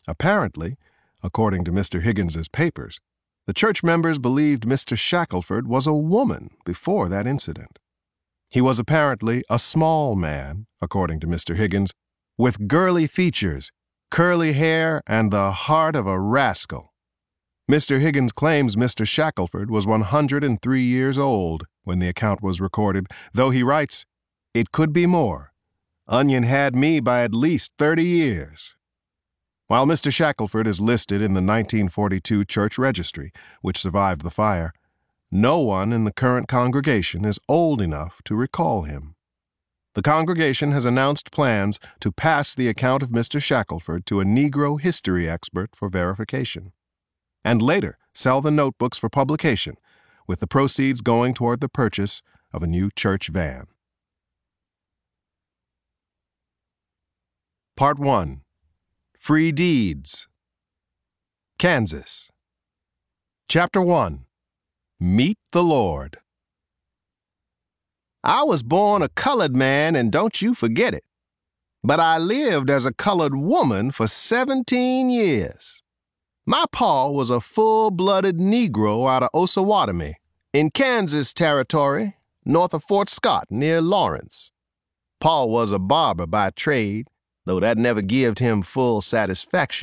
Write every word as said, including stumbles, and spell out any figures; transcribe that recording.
Apparently, according to Mister Higgins's papers, the church members believed Mister Shackelford was a woman before that incident. He was apparently a small man, according to Mister Higgins, with girly features, curly hair, and the heart of a rascal. Mister Higgins claims Mister Shackelford was one hundred three years old when the account was recorded, though he writes, "It could be more. Onion had me by at least thirty years." While Mister Shackelford is listed in the nineteen forty-two church registry, which survived the fire, no one in the current congregation is old enough to recall him. The congregation has announced plans to pass the account of Mister Shackelford to a Negro history expert for verification, and later sell the notebooks for publication, with the proceeds going toward the purchase of a new church van. Part one. Free Deeds. Kansas. Chapter one. Meet the Lord. I was born a colored man, and don't you forget it. But I lived as a colored woman for seventeen years. My pa was a full-blooded Negro out of Osawatomie, in Kansas Territory, north of Fort Scott, near Lawrence. Pa was a barber by trade, though that never gived him full satisfaction.